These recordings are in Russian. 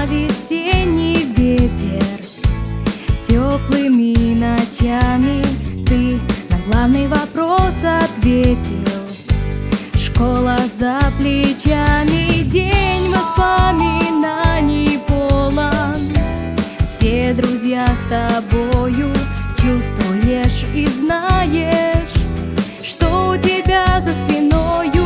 на весенний ветер. Теплыми ночами ты на главный вопрос ответил. Школа за плечами, день воспоминаний полон. Все друзья с тобою, чувствуешь и знаешь, что у тебя за спиною.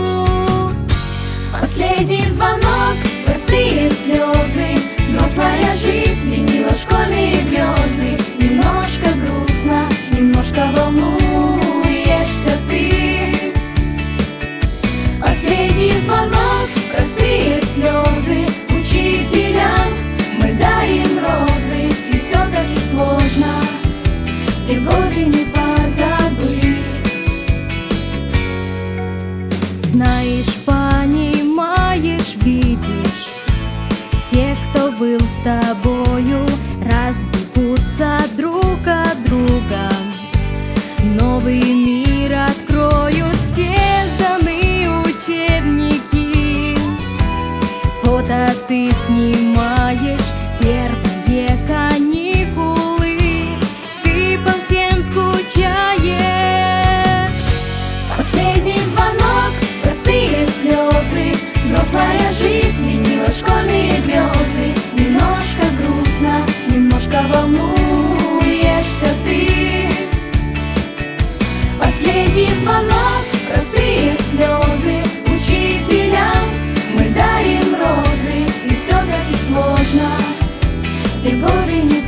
Последний звонок, простые слезы, взрослая жизнь сменила школьные грезы. Немножко грустно, немножко волнуешься ты. Последний звонок, простые слезы, учителям мы дарим розы. И все-таки сложно те годы не позабыть. Знаешь, понимаешь, видишь, все, кто был с тобою, разбегутся друг от друга. Новый мир откроют все сданные учебники. Фото ты снимаешь, первые каникулы, ты по всем скучаешь. Последний звонок, простые слезы, взрослая жизнь сменила школьные грезы. Немножко грустно, немножко волнуешься ты. Последний звонок, простые слезы, учителям мы дарим розы. И все-таки сложно те годы не